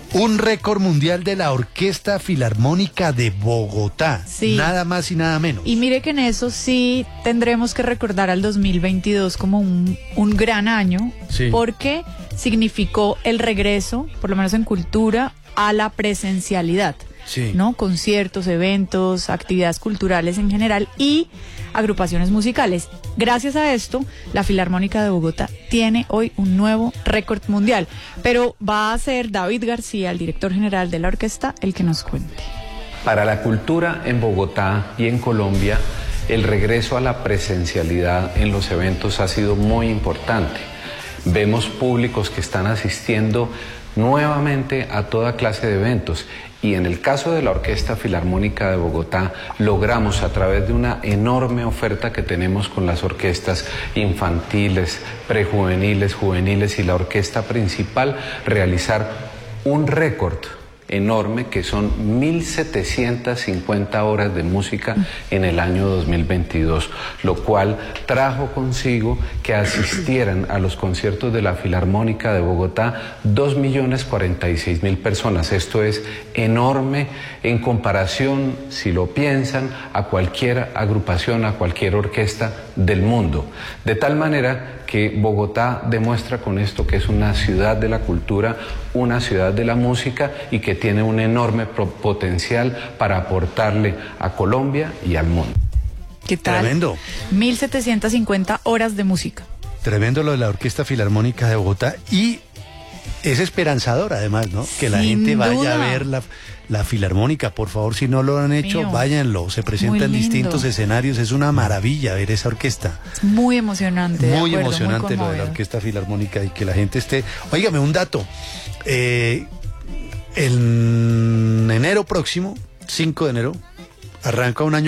Un récord mundial de la Orquesta Filarmónica de Bogotá. Sí. Nada más y nada menos. Y mire que en eso sí tendremos que recordar al 2022 como un gran año, Sí. porque significó el regreso, por lo menos en cultura, a la presencialidad. Sí. ¿No? Conciertos, eventos, actividades culturales en general y agrupaciones musicales. Gracias a esto, la Filarmónica de Bogotá tiene hoy un nuevo récord mundial. Pero va a ser David García, el director general de la orquesta, el que nos cuente. Para la cultura en Bogotá y en Colombia, el regreso a la presencialidad en los eventos ha sido muy importante. Vemos públicos que están asistiendo nuevamente a toda clase de eventos. Y en el caso de la Orquesta Filarmónica de Bogotá, logramos a través de una enorme oferta que tenemos con las orquestas infantiles, prejuveniles, juveniles y la orquesta principal, realizar un récord enorme que son 1.750 horas de música en el año 2022, lo cual trajo consigo que asistieran a los conciertos de la Filarmónica de Bogotá 2.046.000 personas. Esto es enorme en comparación, si lo piensan, a cualquier agrupación, a cualquier orquesta del mundo. De tal manera que Bogotá demuestra con esto que es una ciudad de la cultura, una ciudad de la música y que tiene un enorme potencial para aportarle a Colombia y al mundo. ¿Qué tal? Tremendo. 1.750 horas de música. Tremendo lo de la Orquesta Filarmónica de Bogotá y es esperanzador además, ¿no? Que la Sin gente vaya duda. a ver la Filarmónica, por favor, si no lo han hecho, Mío. váyanlo, se presenta Muy en lindo. distintos escenarios, es una maravilla ver esa orquesta. Es muy emocionante. de Muy acuerdo, emocionante muy lo de la conmovedor. Orquesta Filarmónica y que la gente esté... Óigame, un dato, en enero próximo, 5 de enero, arranca un año